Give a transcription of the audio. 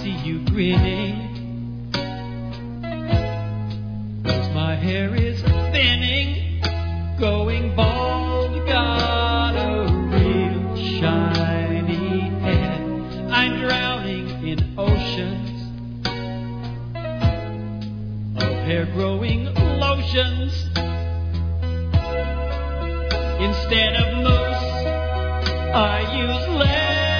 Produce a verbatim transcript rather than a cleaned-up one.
see you grinning. My hair is thinning, going bald, got a real shiny head. I'm drowning in oceans of hair growing lotions. Instead of mousse, I use lead.